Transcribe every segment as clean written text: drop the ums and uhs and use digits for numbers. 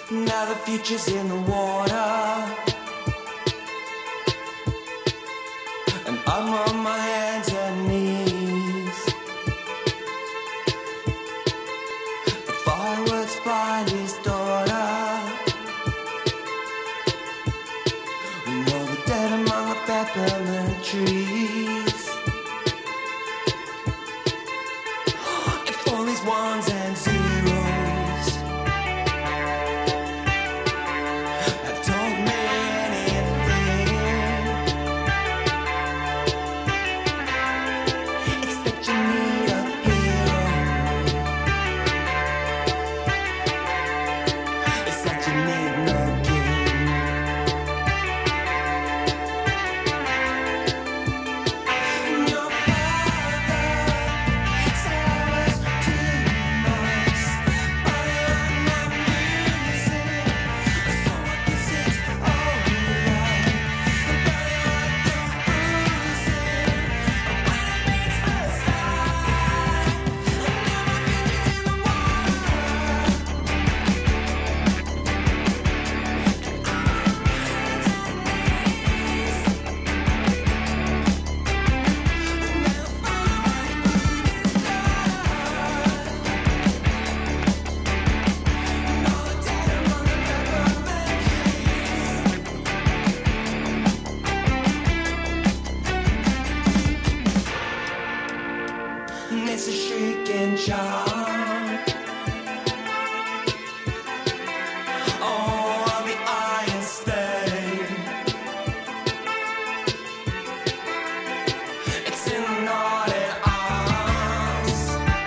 Now the future's in the water, and I'm on my hands and knees. The fireworks blind his daughter. We know the dead among the peppermint trees. If all these ones and zeros have told me anything, it's that you need a hero. It's that you need no king. Your father said I was too nice, but I'm not music, so I guess it's alright. But I like the bruising when it meets the sky, and now my future's in the and it's a shrieking charm. Oh, I'll be iron stay. It's in the knotted arms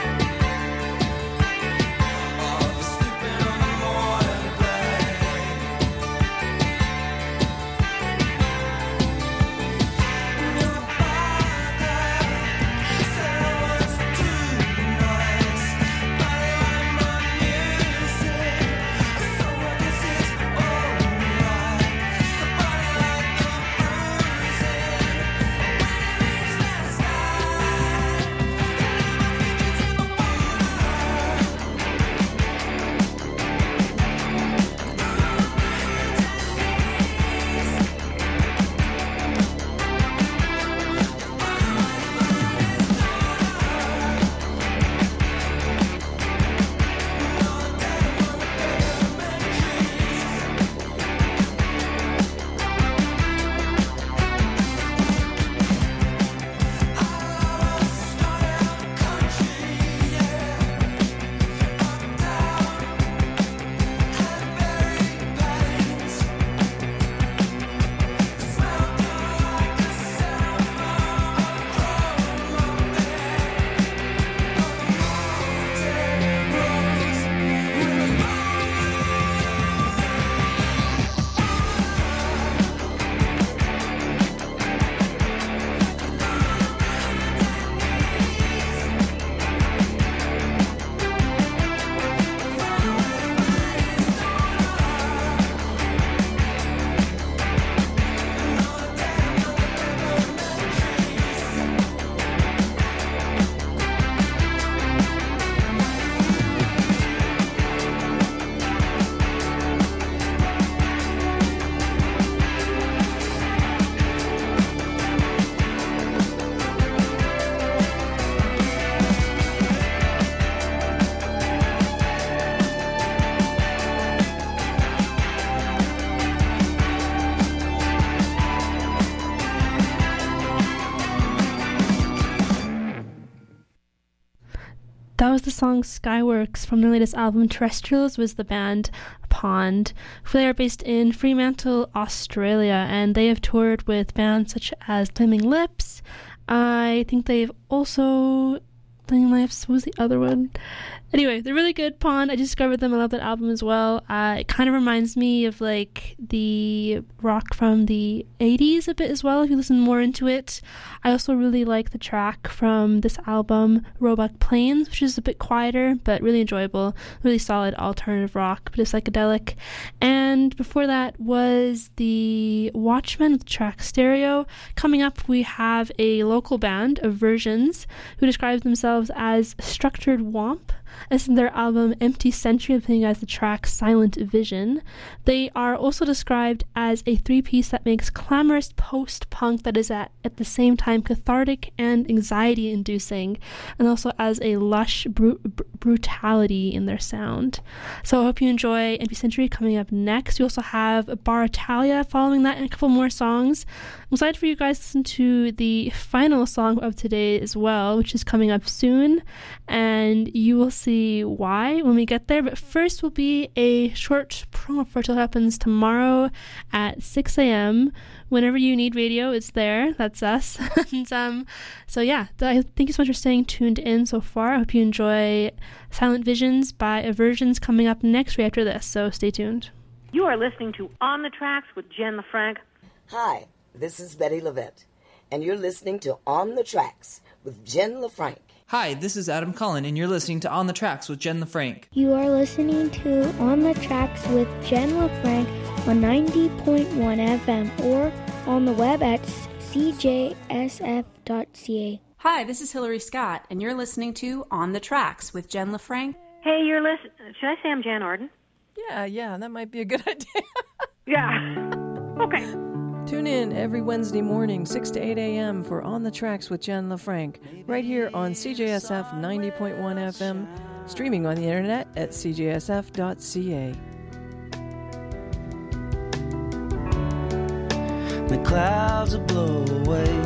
of the stupid on the modern blade. Your father said I was too nice, but I like my music, so I guess it's alright. But I like the bruising when it meets the sky, and now my future's in the That was the song Skyworks from their latest album. Terrestrials was the band Pond. They are based in Fremantle, Australia, and they have toured with bands such as Flaming Lips. I think they've also... Flaming Lips, what was the other one? Anyway, they're really good, Pond. I discovered them. I love that album as well. It kind of reminds me of like the rock from the 80s a bit as well, if you listen more into it. I also really like the track from this album, Roebuck Plains, which is a bit quieter, but really enjoyable. Really solid alternative rock, but it's psychedelic. And before that was the Watchmen with the track Stereo. Coming up, we have a local band of Versions who describes themselves as Structured Womp. This is their album Empty Century, playing as the track Silent Vision. They are also described as a three-piece that makes clamorous post-punk that is at the same time cathartic and anxiety-inducing, and also as a lush brutality in their sound. So I hope you enjoy Empty Century. Coming up next, we also have Bar Italia following that and a couple more songs. I'm excited for you guys to listen to the final song of today as well, which is coming up soon, and you will see why when we get there. But first will be a short promo for what happens tomorrow at 6 a.m. Whenever you need radio, it's there. That's us. And so yeah, thank you so much for staying tuned in so far. I hope you enjoy Silent Visions by Aversions coming up next right after this, so stay tuned. You are listening to On the Tracks with Jen LaFranc. Hi, this is Betty Levette, and you're listening to On the Tracks with Jen LaFranc. Hi, this is Adam Cullen, and you're listening to On the Tracks with Jen LaFranc. You are listening to On the Tracks with Jen LaFranc on 90.1 FM or on the web at cjsf.ca. Hi, this is Hillary Scott, and you're listening to On the Tracks with Jen LaFranc. Hey, you're listening. Should I say I'm Jan Arden? Yeah, that might be a good idea. Yeah. Okay. Tune in every Wednesday morning, 6 to 8 a.m. for On the Tracks with Jen LaFranc, right here on CJSF 90.1 FM, streaming on the internet at cjsf.ca. The clouds will blow away.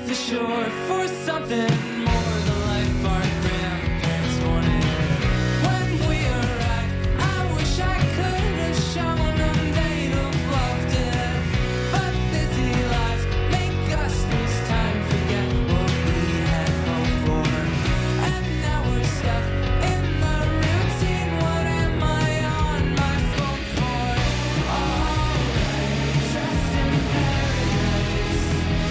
the shore for something more than life our grandparents wanted. When we arrived, I wish I could have shown them they'd have loved it. But busy lives make us lose time, forget what we had hoped for. And now we're stuck in the routine. What am I on my phone for? Alright, dressed in paradise.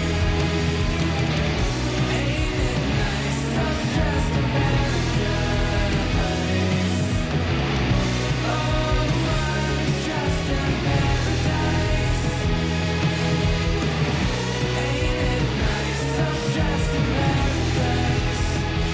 Ain't it nice? I was dressed in paradise. Oh, I was dressed in paradise. Ain't it nice? I was dressed in paradise.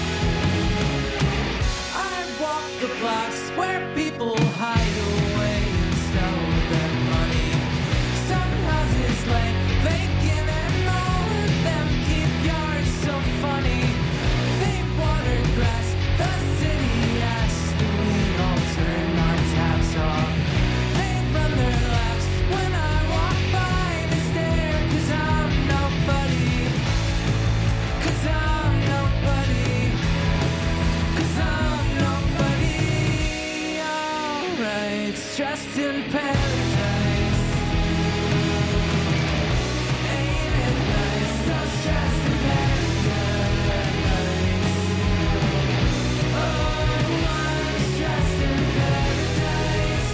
I walk the blocks where people hide away and stow their money. Some houses lay vacant and all of them keep yards so funny. They water grass, the city asks that we all turn our taps off. They run their laps when I walk by, they stare 'cause I'm nobody. 'Cause I'm nobody. 'Cause I'm nobody. Alright, stressed in paradise. Ain't it nice? So stressed in paradise. Oh, I'm stressed in paradise.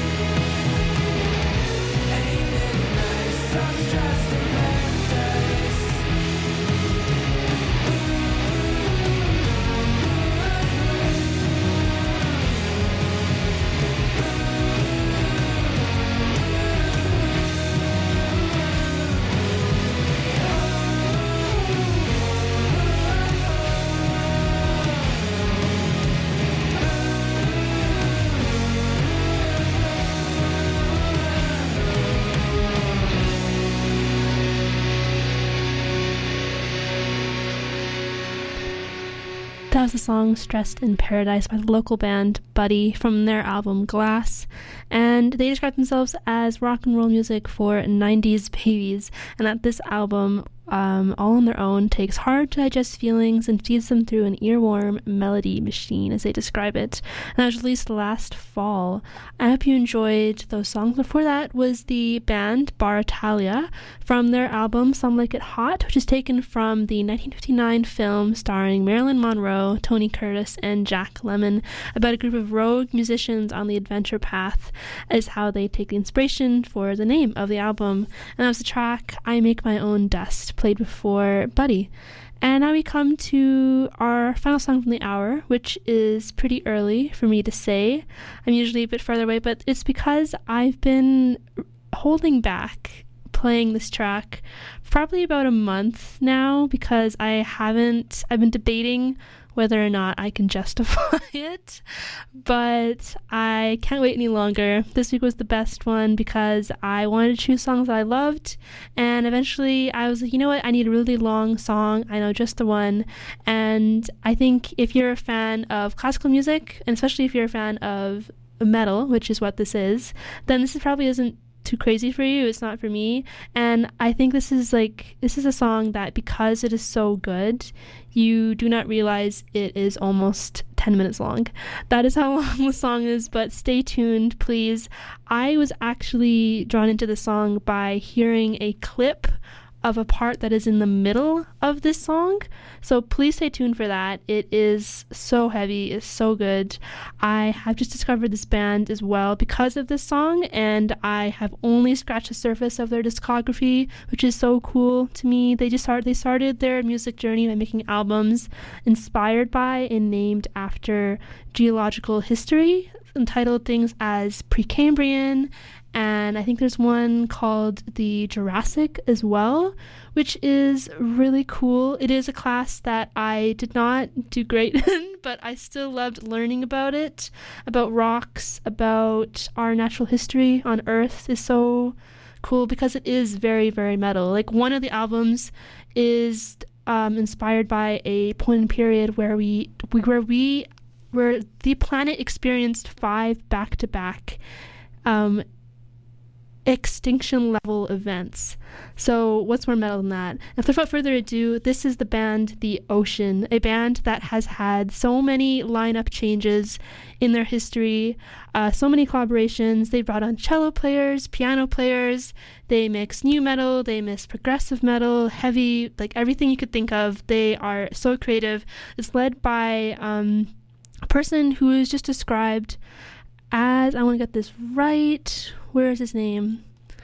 Ain't it nice? So stressed in paradise. That was the song Stressed in Paradise by the local band Buddy from their album Glass. And they describe themselves as rock and roll music for 90s babies. And that this album, all on their own, takes hard to digest feelings and feeds them through an earworm melody machine, as they describe it. And that was released last fall. I hope you enjoyed those songs. Before that was the band Bar Italia from their album Some Like It Hot, which is taken from the 1959 film starring Marilyn Monroe, Tony Curtis, and Jack Lemmon about a group of rogue musicians on the adventure path, is how they take the inspiration for the name of the album. And that was the track I Make My Own Dust, played before Buddy. And now we come to our final song from the hour, which is pretty early for me to say. I'm usually a bit further away, but it's because I've been holding back playing this track for probably about a month now, because I've been debating whether or not I can justify it, but I can't wait any longer. This week was the best one because I wanted to choose songs that I loved, and eventually I was like, you know what, I need a really long song. I know just the one. And I think if you're a fan of classical music, and especially if you're a fan of metal, which is what this is, then this probably isn't too crazy for you. It's not for me. And I think this is a song that, because it is so good, you do not realize it is almost 10 minutes long. That is how long the song is, but stay tuned, please. I was actually drawn into the song by hearing a clip of a part that is in the middle of this song, so please stay tuned for that. It is so heavy, it's so good. I have just discovered this band as well because of this song, and I have only scratched the surface of their discography, which is so cool to me. They started their music journey by making albums inspired by and named after geological history, entitled things as Precambrian, and I think there's one called the Jurassic as well, which is really cool. It is a class that I did not do great in, but I still loved learning about it, about rocks, about our natural history on Earth is so cool because it is very, very metal. Like, one of the albums is inspired by a point in period where the planet experienced 5 back-to-back extinction level events. So what's more metal than that? And without further ado, this is the band The Ocean, a band that has had so many lineup changes in their history, so many collaborations. They brought on cello players, piano players, they mix new metal, they mix progressive metal, heavy, like everything you could think of. They are so creative. It's led by a person who is just described as, I want to get this right, where is his name?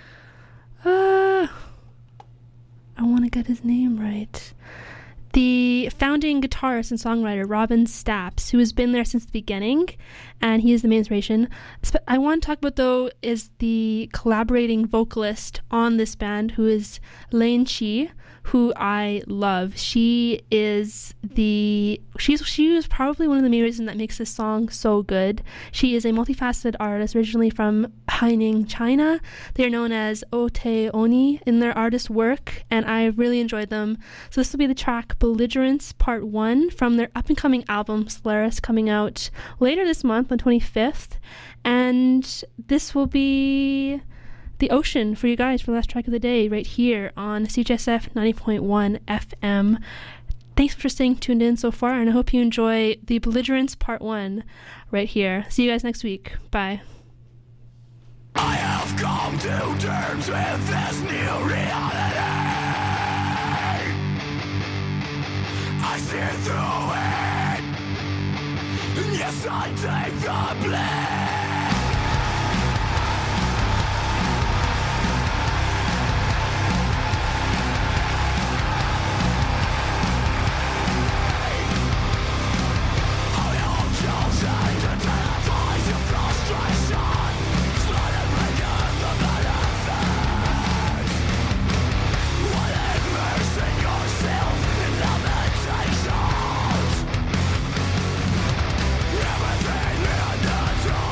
I want to get his name right. The founding guitarist and songwriter, Robin Staps, who has been there since the beginning, and he is the main inspiration. I want to talk about, though, is the collaborating vocalist on this band, who is Lane Chi, who I love. She was probably one of the main reasons that makes this song so good. She is a multifaceted artist, originally from Haining, China. They are known as Ote Oni in their artist work, and I really enjoyed them. So this will be the track Belligerence Part 1 from their up-and-coming album Solaris, coming out later this month on 25th. And this will be The Ocean for you guys for the last track of the day right here on CJSF 90.1 FM. Thanks for staying tuned in so far, and I hope you enjoy the Belligerence Part 1 right here. See you guys next week. Bye. I have come to terms with this new reality. I see through it. Yes, I take the blame. Everything in the dark.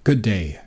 Good day.